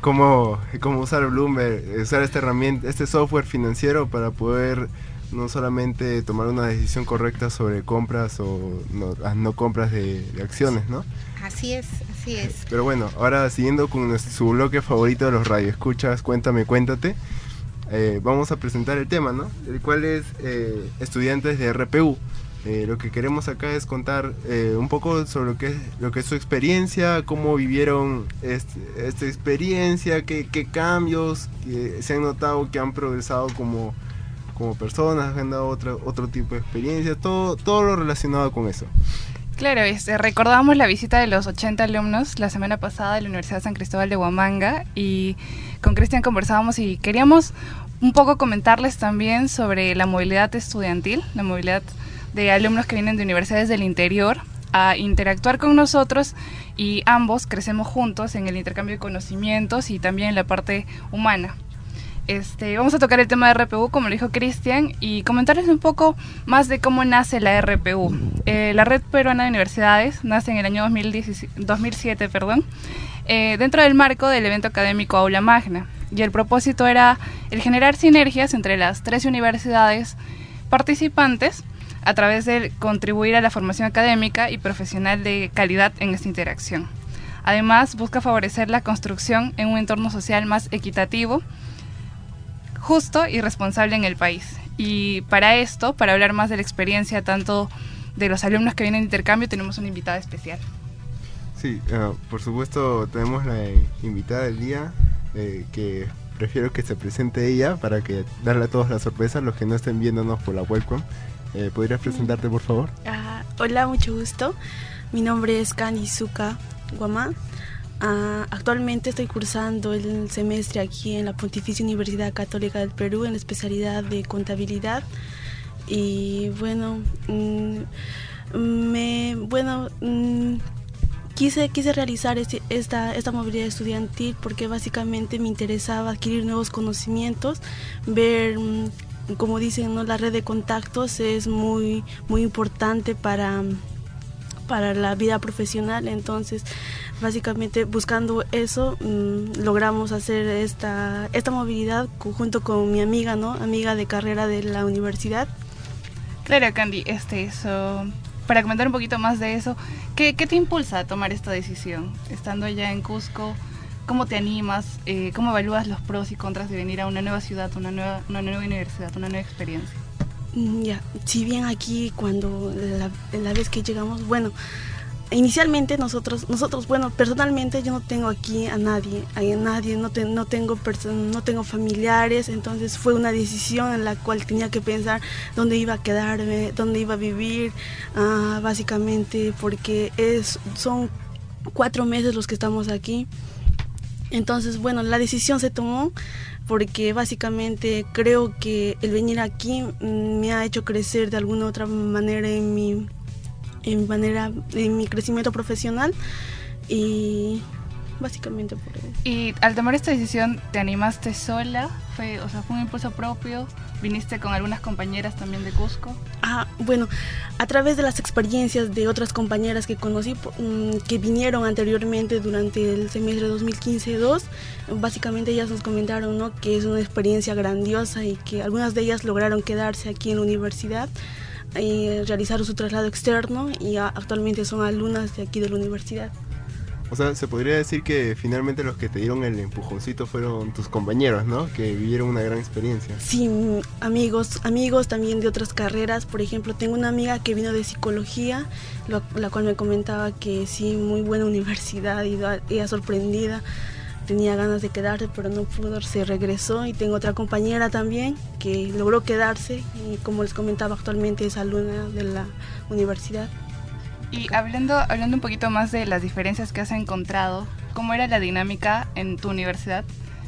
cómo usar Bloomberg, usar esta herramienta, este software financiero para poder no solamente tomar una decisión correcta sobre compras o no compras de acciones, ¿no? Así es. Pero bueno, ahora siguiendo con su bloque favorito de los radioescuchas, Cuéntame, Cuéntate, vamos a presentar el tema, ¿no? El cual es estudiantes de RPU. Lo que queremos acá es contar un poco sobre lo que es su experiencia, cómo vivieron esta experiencia, qué cambios se han notado, que han progresado como personas, han dado otro tipo de experiencia, todo lo relacionado con eso. Claro, recordamos la visita de los 80 alumnos la semana pasada de la Universidad San Cristóbal de Huamanga, y con Cristian conversábamos y queríamos un poco comentarles también sobre la movilidad estudiantil, la movilidad de alumnos que vienen de universidades del interior a interactuar con nosotros, y ambos crecemos juntos en el intercambio de conocimientos y también en la parte humana. Vamos a tocar el tema de RPU, como lo dijo Cristian, y comentarles un poco más de cómo nace la RPU. La Red Peruana de Universidades nace en el año 2007, dentro del marco del evento académico Aula Magna, y el propósito era el generar sinergias entre las 13 universidades participantes a través de contribuir a la formación académica y profesional de calidad en esta interacción. Además, busca favorecer la construcción en un entorno social más equitativo, justo y responsable en el país. Y para esto, para hablar más de la experiencia tanto de los alumnos que vienen de intercambio, tenemos una invitada especial. Sí, por supuesto tenemos la invitada del día, que prefiero que se presente ella para que darle a todos la sorpresa, los que no estén viéndonos por la webcam. ¿Podrías presentarte, por favor? Hola, mucho gusto. Mi nombre es Kanizuka Guamá. Actualmente estoy cursando el semestre aquí en la Pontificia Universidad Católica del Perú en la especialidad de contabilidad. Y bueno, quise realizar esta movilidad estudiantil porque básicamente me interesaba adquirir nuevos conocimientos, ver, como dicen, ¿no? La red de contactos es muy importante para la vida profesional. Entonces básicamente buscando eso logramos hacer esta movilidad junto con mi amiga, ¿no? Amiga de carrera de la universidad. Claro, Candy, para comentar un poquito más de eso, ¿qué te impulsa a tomar esta decisión? Estando allá en Cusco, ¿cómo te animas? ¿Cómo evalúas los pros y contras de venir a una nueva ciudad, una nueva universidad, una nueva experiencia? Si bien aquí cuando la vez que llegamos, bueno, inicialmente nosotros, bueno, personalmente yo no tengo aquí a nadie, no tengo familiares, entonces fue una decisión en la cual tenía que pensar dónde iba a quedarme, dónde iba a vivir, básicamente porque son 4 meses los que estamos aquí. Entonces, bueno, la decisión se tomó porque básicamente creo que el venir aquí me ha hecho crecer de alguna otra manera en mi crecimiento profesional, y básicamente por eso. Y al tomar esta decisión, ¿te animaste sola? ¿Fue un impulso propio? ¿Viniste con algunas compañeras también de Cusco? Bueno, a través de las experiencias de otras compañeras que conocí, que vinieron anteriormente durante el semestre 2015-2, básicamente ellas nos comentaron, ¿no?, que es una experiencia grandiosa y que algunas de ellas lograron quedarse aquí en la universidad, realizaron su traslado externo y actualmente son alumnas de aquí de la universidad. O sea, se podría decir que finalmente los que te dieron el empujoncito fueron tus compañeros, ¿no? Que vivieron una gran experiencia. Sí, amigos también de otras carreras. Por ejemplo, tengo una amiga que vino de psicología, la cual me comentaba que sí, muy buena universidad, y ella sorprendida, tenía ganas de quedarse, pero no pudo, se regresó. Y tengo otra compañera también que logró quedarse y, como les comentaba, actualmente es alumna de la universidad. Y hablando un poquito más de las diferencias que has encontrado, ¿cómo era la dinámica en tu universidad?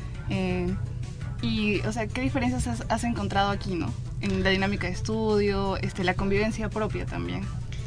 ¿Qué diferencias has encontrado aquí, ¿no? En la dinámica de estudio, la convivencia propia también.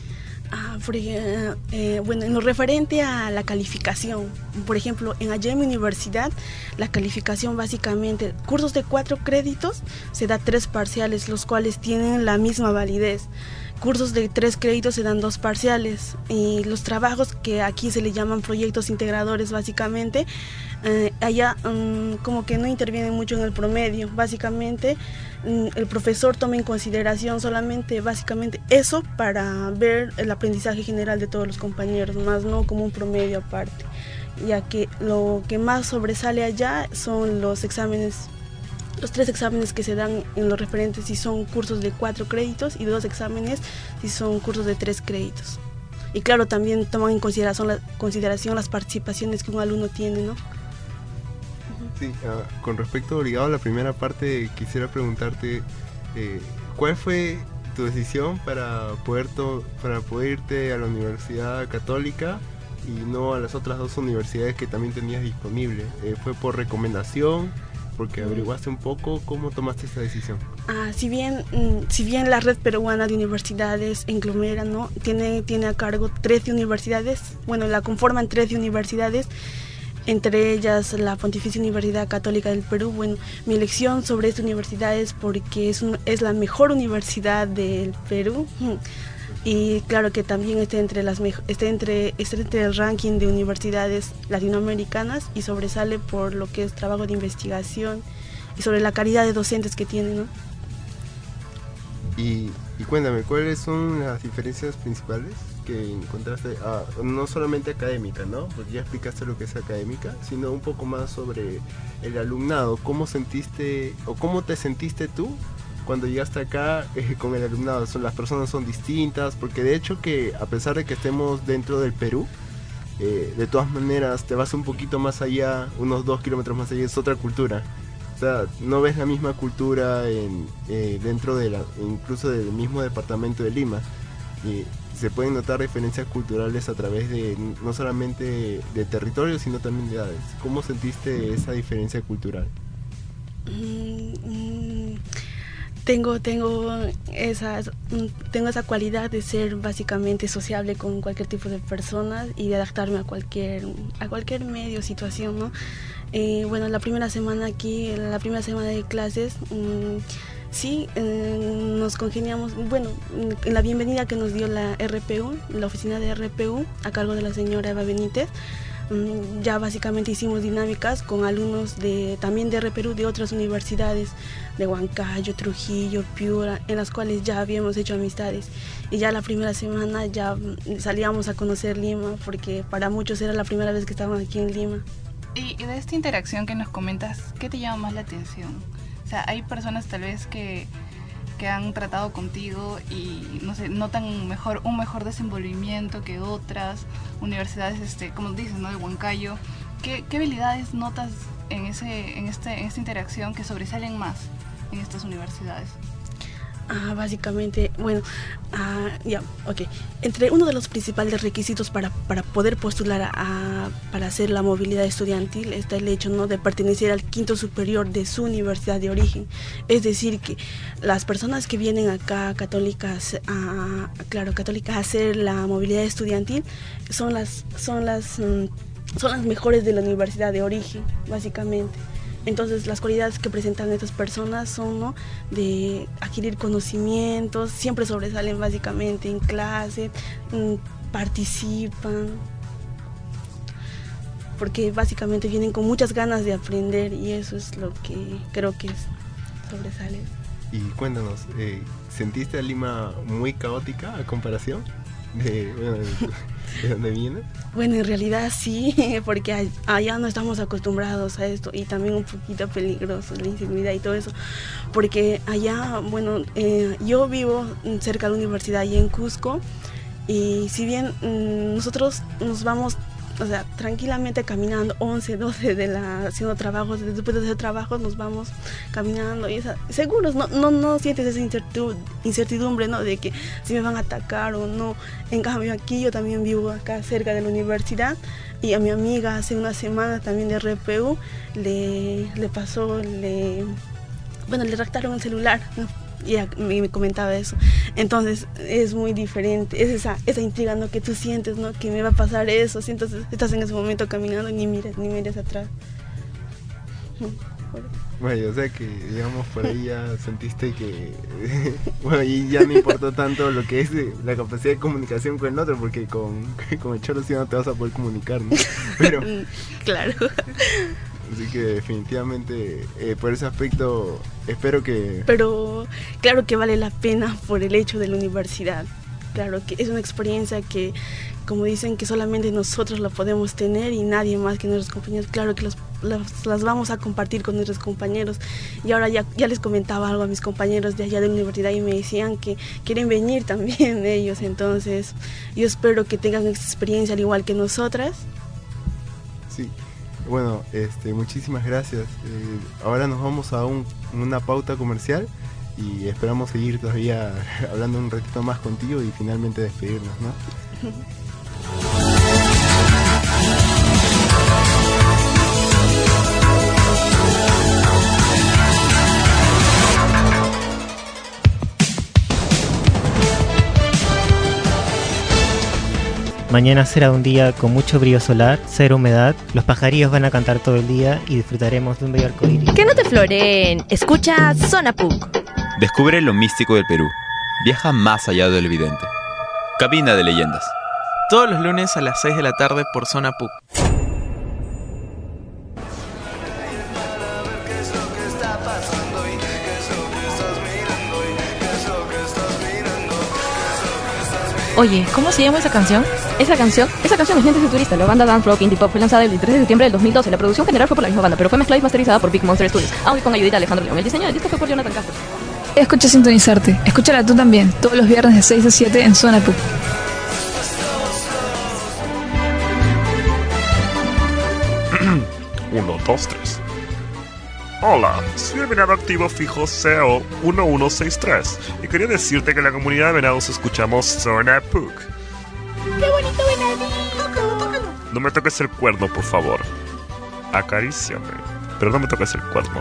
Bueno, en lo referente a la calificación, por ejemplo, allá en mi universidad, la calificación básicamente, cursos de 4 créditos, se da 3 parciales, los cuales tienen la misma validez. Cursos de 3 créditos se dan 2 parciales, y los trabajos, que aquí se le llaman proyectos integradores, básicamente allá como que no intervienen mucho en el promedio. Básicamente el profesor toma en consideración solamente básicamente eso para ver el aprendizaje general de todos los compañeros, más no como un promedio aparte, ya que lo que más sobresale allá son los exámenes, los 3 exámenes que se dan en los referentes si son cursos de 4 créditos y 2 exámenes si son cursos de 3 créditos. Y claro, también toman en consideración las participaciones que un alumno tiene, ¿no? Sí, con respecto, ligado a la primera parte, quisiera preguntarte, ¿cuál fue tu decisión para poder irte a la Universidad Católica y no a las otras 2 universidades que también tenías disponible? ¿Fue por recomendación? Porque averiguaste un poco, ¿cómo tomaste esa decisión? Si bien la red peruana de universidades englomera, ¿no? Tiene a cargo 13 universidades, bueno, la conforman 13 universidades, entre ellas la Pontificia Universidad Católica del Perú. Bueno, mi elección sobre esta universidad es porque es la mejor universidad del Perú. Y claro que también está entre el ranking de universidades latinoamericanas y sobresale por lo que es trabajo de investigación y sobre la calidad de docentes que tiene, ¿no? Y cuéntame, ¿cuáles son las diferencias principales que encontraste, no solamente académica, ¿no? Porque ya explicaste lo que es académica, sino un poco más sobre el alumnado. ¿Cómo sentiste o cómo te sentiste tú cuando llegaste acá con el alumnado? Las personas son distintas, porque de hecho que a pesar de que estemos dentro del Perú, de todas maneras te vas un poquito más allá, unos 2 kilómetros más allá, es otra cultura. O sea, no ves la misma cultura dentro incluso del mismo departamento de Lima. Y se pueden notar diferencias culturales a través de no solamente de territorio, sino también de edades. ¿Cómo sentiste esa diferencia cultural? Tengo esa cualidad de ser básicamente sociable con cualquier tipo de personas y de adaptarme a cualquier medio, situación, ¿no? Bueno, la primera semana de clases, sí, nos congeniamos, bueno, en la bienvenida que nos dio la RPU, la oficina de RPU, a cargo de la señora Eva Benítez. Ya básicamente hicimos dinámicas con alumnos también de RPU de otras universidades, de Huancayo, Trujillo, Piura, en las cuales ya habíamos hecho amistades. Y ya la primera semana ya salíamos a conocer Lima, porque para muchos era la primera vez que estaban aquí en Lima. Y de esta interacción que nos comentas, ¿qué te llama más la atención? O sea, hay personas tal vez que han tratado contigo y no sé, notan un mejor desenvolvimiento que otras universidades, como dices, ¿no? De Huancayo. ¿Qué habilidades notas en esta interacción que sobresalen más en estas universidades? Básicamente, bueno, entre uno de los principales requisitos para poder postular para hacer la movilidad estudiantil está el hecho, ¿no?, de pertenecer al quinto superior de su universidad de origen. Es decir, que las personas que vienen acá católicas a hacer la movilidad estudiantil son las mejores de la universidad de origen, básicamente. Entonces las cualidades que presentan estas personas son, ¿no?, de adquirir conocimientos, siempre sobresalen básicamente en clase, participan, porque básicamente vienen con muchas ganas de aprender y eso es lo que creo que sobresale. Y cuéntanos, ¿sentiste a Lima muy caótica a comparación de dónde vienes? Bueno, en realidad sí, porque allá no estamos acostumbrados a esto y también un poquito peligroso, la inseguridad y todo eso, porque allá, bueno, yo vivo cerca de la universidad allá en Cusco y si bien nosotros nos vamos, o sea, tranquilamente caminando 11, 12 haciendo trabajos, después de hacer trabajos nos vamos caminando y seguros, no sientes esa incertidumbre, ¿no?, de que si me van a atacar o no. En cambio aquí yo también vivo acá cerca de la universidad y a mi amiga hace una semana también de RPU le raptaron el celular, ¿no? Y me comentaba eso. Entonces es muy diferente, es esa intriga, ¿no?, que tú sientes, ¿no?, que me va a pasar eso. Entonces estás en ese momento caminando y ni mires atrás. Bueno, o sea que, digamos, por ahí ya sentiste que, bueno, y ya no importó tanto lo que es la capacidad de comunicación con el otro, porque con el cholo sí no te vas a poder comunicar, ¿no? Pero, claro. Así que definitivamente, por ese aspecto, espero que... Pero claro que vale la pena por el hecho de la universidad. Claro que es una experiencia que, como dicen, que solamente nosotros la podemos tener y nadie más que nuestros compañeros. Claro que las vamos a compartir con nuestros compañeros. Y ahora ya les comentaba algo a mis compañeros de allá de la universidad y me decían que quieren venir también ellos. Entonces yo espero que tengan esta experiencia al igual que nosotras. Sí, bueno, muchísimas gracias. Ahora nos vamos a una pauta comercial y esperamos seguir todavía hablando un ratito más contigo y finalmente despedirnos, ¿no? Mañana será un día con mucho brillo solar, cero humedad, los pajarillos van a cantar todo el día y disfrutaremos de un bello arcoíris. Que no te floreen, escucha Zona PUC. Descubre lo místico del Perú. Viaja más allá de lo evidente. Cabina de leyendas. Todos los lunes a las 6 de la tarde por Zona PUC. Oye, ¿cómo se llama esa canción? Esa canción es Gente Futurista. La banda Dance Rock Indie Pop fue lanzada el 3 de septiembre del 2012. La producción general fue por la misma banda, pero fue mezclada y masterizada por Big Monster Studios. Audio con ayudita de Alejandro León. El diseño del disco fue por Jonathan Castro. Escucha Sintonizarte. Escúchala tú también, todos los viernes de 6 a 7 en Zona PUC. 1, 2, 3. Hola, soy el venado activo fijo CEO 1163 y quería decirte que en la comunidad de venados escuchamos Zona PUC. ¡Qué bonito venadito! No me toques el cuerno, por favor. Acaríciame, pero no me toques el cuerno.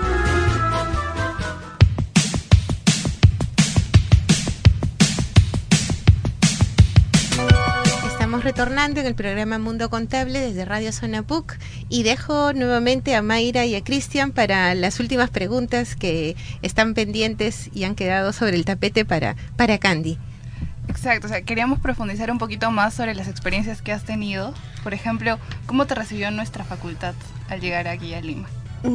Retornando en el programa Mundo Contable desde Radio Zona PUC y dejo nuevamente a Mayra y a Cristian para las últimas preguntas que están pendientes y han quedado sobre el tapete para Candy. Exacto, o sea, queríamos profundizar un poquito más sobre las experiencias que has tenido. Por ejemplo, ¿cómo te recibió nuestra facultad al llegar aquí a Lima?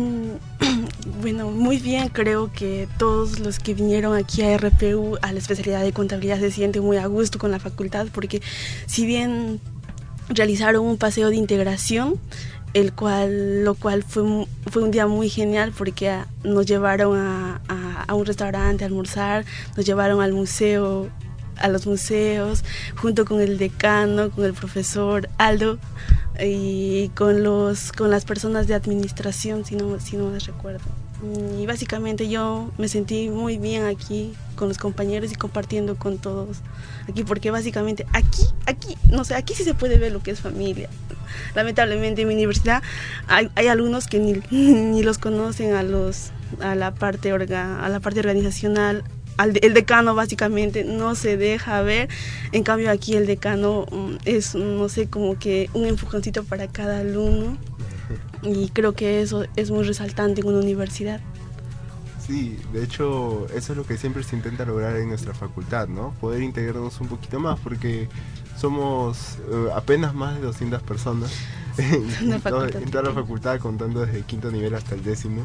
Bueno, muy bien, creo que todos los que vinieron aquí a RPU, a la especialidad de contabilidad, se sienten muy a gusto con la facultad, porque si bien realizaron un paseo de integración, lo cual fue un día muy genial, porque nos llevaron a un restaurante a almorzar, nos llevaron al museo, a los museos, junto con el decano, con el profesor Aldo, y con las personas de administración, si no me recuerdo. Y básicamente yo me sentí muy bien aquí con los compañeros y compartiendo con todos aquí, porque básicamente aquí, no sé, aquí sí se puede ver lo que es familia. Lamentablemente en mi universidad hay alumnos que ni los conocen a la parte organizacional. El decano básicamente no se deja ver, en cambio aquí el decano es, no sé, como que un empujoncito para cada alumno, y creo que eso es muy resaltante en una universidad. Sí, de hecho eso es lo que siempre se intenta lograr en nuestra facultad, ¿no? Poder integrarnos un poquito más, porque somos apenas más de 200 personas en toda la facultad, contando desde el 5º nivel hasta el 10º.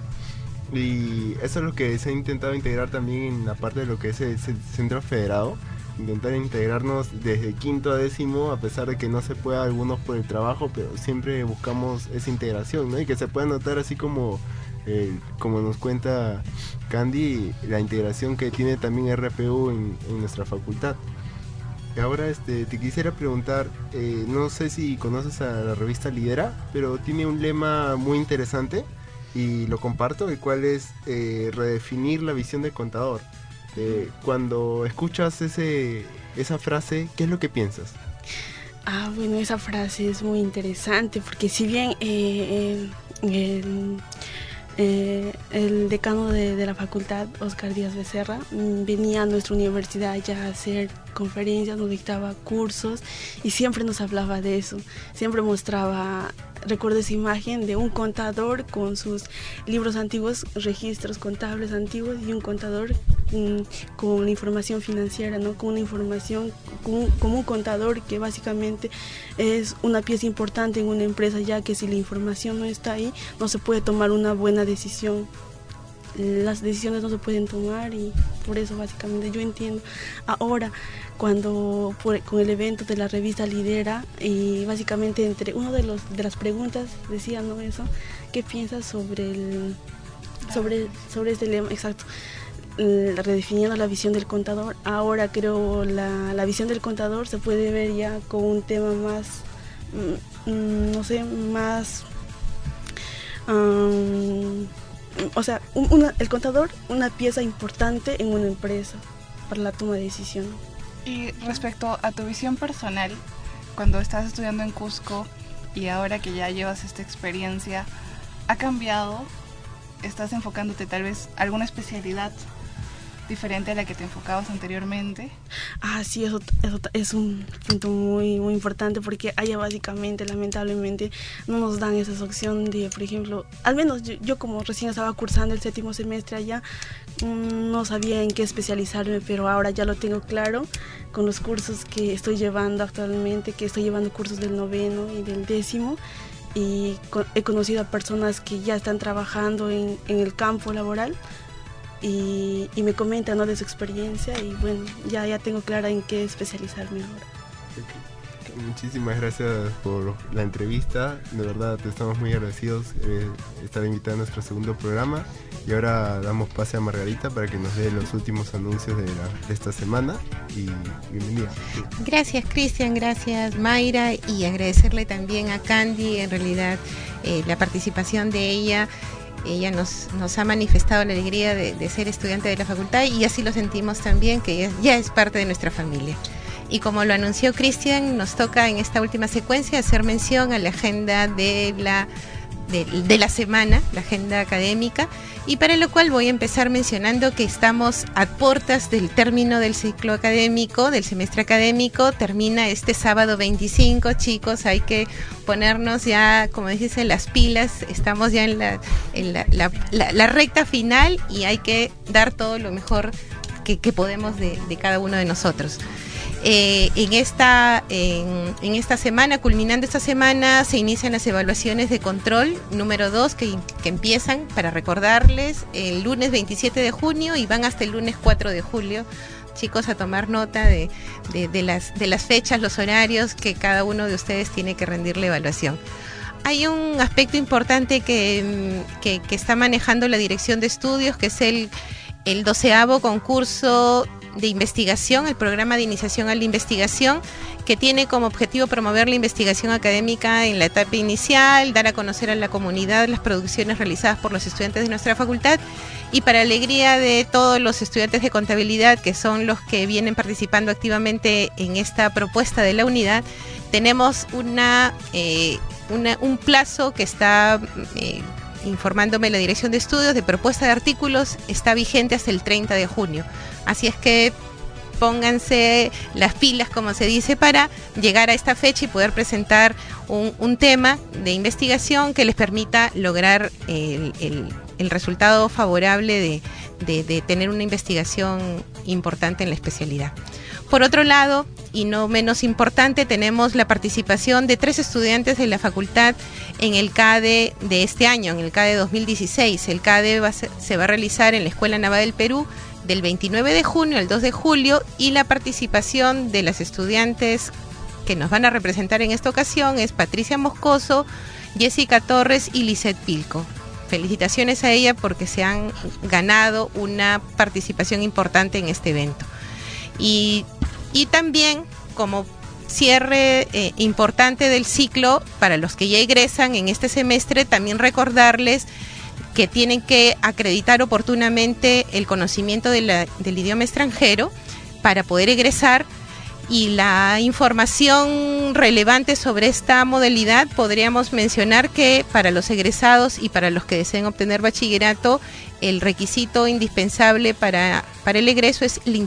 Y eso es lo que se ha intentado integrar también en la parte de lo que es el centro federado, intentar integrarnos desde 5º a 10º, a pesar de que no se pueda algunos por el trabajo, pero siempre buscamos esa integración, ¿no? Y que se pueda notar así como nos cuenta Candy, la integración que tiene también RPU en nuestra facultad. Y ahora te quisiera preguntar, no sé si conoces a la revista Lidera, pero tiene un lema muy interesante y lo comparto, el cual es redefinir la visión del contador. Cuando escuchas esa frase, ¿qué es lo que piensas? Bueno, esa frase es muy interesante, porque si bien el decano de la facultad, Oscar Díaz Becerra, venía a nuestra universidad ya a hacer conferencias, nos dictaba cursos y siempre nos hablaba de eso. Siempre mostraba, recuerdo esa imagen de un contador con sus libros antiguos, registros contables antiguos, y un contador con la información financiera, ¿no? Con una información, como un contador que básicamente es una pieza importante en una empresa, ya que si la información no está ahí, no se puede tomar una buena decisión. Las decisiones no se pueden tomar y por eso básicamente yo entiendo. Ahora, con el evento de la revista Lidera, y básicamente entre uno de las preguntas decía, ¿no? Eso, ¿qué piensas sobre este lema? Exacto. Redefiniendo la visión del contador. Ahora creo la visión del contador se puede ver ya con un tema más, no sé, más, o sea, el contador, una pieza importante en una empresa para la toma de decisión. Y respecto a tu visión personal, cuando estás estudiando en Cusco y ahora que ya llevas esta experiencia, ¿ha cambiado? ¿Estás enfocándote tal vez a alguna especialidad diferente a la que te enfocabas anteriormente? Sí, eso es un punto muy, muy importante, porque allá básicamente, lamentablemente, no nos dan esa opción de, por ejemplo, al menos yo como recién estaba cursando el 7º semestre allá, no sabía en qué especializarme, pero ahora ya lo tengo claro con los cursos que estoy llevando actualmente, que estoy llevando cursos del 9º y del 10º, y he conocido a personas que ya están trabajando en el campo laboral, y me comentan, ¿no?, de su experiencia, y bueno, ya tengo clara en qué especializarme ahora. Muchísimas gracias por la entrevista, de verdad te estamos muy agradecidos estar invitada a nuestro segundo programa, y ahora damos pase a Margarita para que nos dé los últimos anuncios de esta semana, y bienvenida. Gracias Cristian, gracias Mayra, y agradecerle también a Candy, en realidad la participación de ella. Ella nos ha manifestado la alegría de ser estudiante de la facultad, y así lo sentimos también, que ya es parte de nuestra familia. Y como lo anunció Cristian, nos toca en esta última secuencia hacer mención a la agenda de la semana, la agenda académica, y para lo cual voy a empezar mencionando que estamos a puertas del término del ciclo académico, del semestre académico. Termina este sábado 25, chicos, hay que ponernos ya, como dicen, las pilas. Estamos ya en la recta final, y hay que dar todo lo mejor que podemos de cada uno de nosotros. En esta semana, culminando esta semana, se inician las evaluaciones de control número 2 que empiezan, para recordarles, el lunes 27 de junio y van hasta el lunes 4 de julio. Chicos, a tomar nota de las fechas, los horarios que cada uno de ustedes tiene que rendir la evaluación. Hay un aspecto importante que está manejando la Dirección de Estudios, que es el 12º concurso de investigación, el programa de iniciación a la investigación, que tiene como objetivo promover la investigación académica en la etapa inicial, dar a conocer a la comunidad las producciones realizadas por los estudiantes de nuestra facultad, y para alegría de todos los estudiantes de contabilidad, que son los que vienen participando activamente en esta propuesta de la unidad, tenemos un plazo que está informándome la Dirección de Estudios, de propuesta de artículos, está vigente hasta el 30 de junio. Así es que pónganse las pilas, como se dice, para llegar a esta fecha y poder presentar un tema de investigación que les permita lograr el resultado favorable de tener una investigación importante en la especialidad. Por otro lado, y no menos importante, tenemos la participación de 3 estudiantes de la facultad en el CADE de este año, en el CADE 2016. El CADE se va a realizar en la Escuela Naval del Perú del 29 de junio al 2 de julio, y la participación de las estudiantes que nos van a representar en esta ocasión es Patricia Moscoso, Jessica Torres y Lisette Pilco. Felicitaciones a ella porque se han ganado una participación importante en este evento. Y también, como cierre importante del ciclo, para los que ya egresan en este semestre, también recordarles que tienen que acreditar oportunamente el conocimiento del idioma extranjero para poder egresar, Y la información relevante sobre esta modalidad, podríamos mencionar que para los egresados y para los que deseen obtener bachillerato, el requisito indispensable para el egreso es el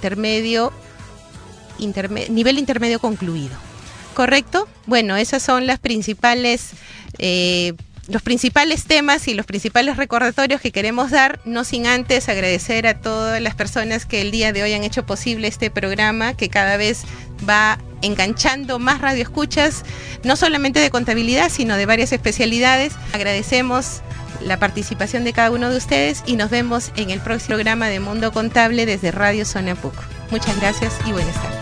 nivel intermedio concluido. ¿Correcto? Bueno, esas son las principales los principales temas y los principales recordatorios que queremos dar, no sin antes agradecer a todas las personas que el día de hoy han hecho posible este programa, que cada vez va enganchando más radioescuchas, no solamente de contabilidad, sino de varias especialidades. Agradecemos la participación de cada uno de ustedes y nos vemos en el próximo programa de Mundo Contable desde Radio Zona PUC. Muchas gracias y buenas tardes.